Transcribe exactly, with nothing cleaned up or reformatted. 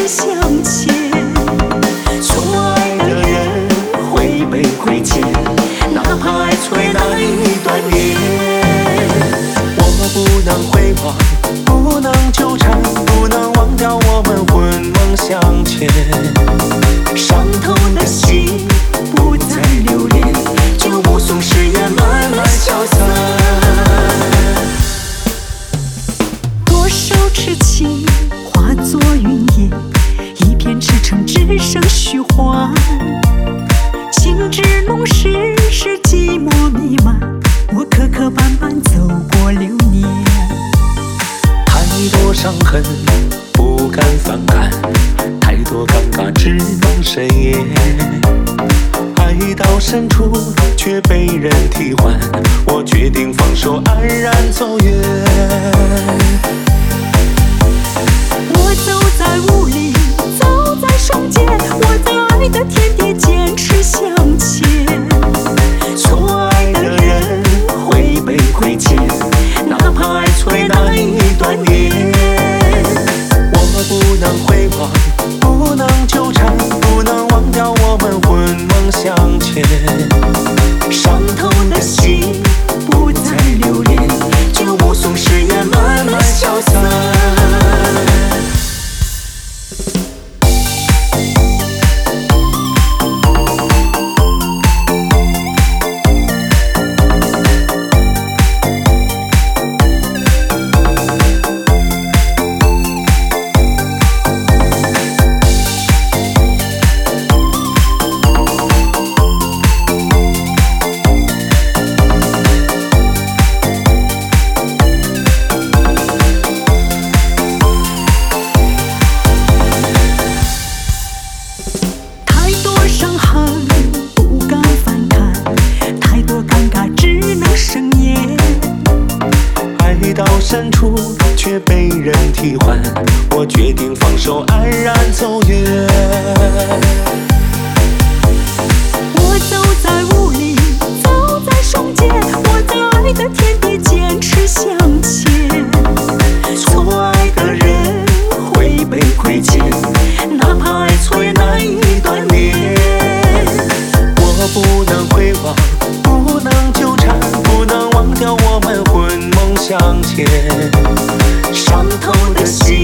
持向前。 错爱的人会被亏欠，哪怕爱摧那一段年。我不能回望，不能纠缠，不能忘掉我们魂梦相牵。伤透的心不再留恋，就目送誓言慢慢消散。 多少痴情化作云烟，一片赤诚只剩虚幻。情至浓时是寂寞弥漫，我磕磕绊绊走过流年。 太多伤痕不敢翻看，太多尴尬只能深咽。爱到深处却被人替换，我决定放手安然走远。 我走在雾里，走在双肩，我在爱的天地坚持向前。 错爱的人会被亏欠，哪怕爱摧那一段年。我不能回望，不能纠缠，不能忘掉我们魂梦相牵。伤透的心不再留恋，就目送誓言慢慢消散。爱到深处却被人替换，我决定放手安然走远。 我走在雾里，走在双肩，我在爱的天地坚持向前。 错爱的人会被亏欠，哪怕爱摧那一段年。我不能回望，不能纠缠，不能忘掉我们魂梦相牵。伤透的心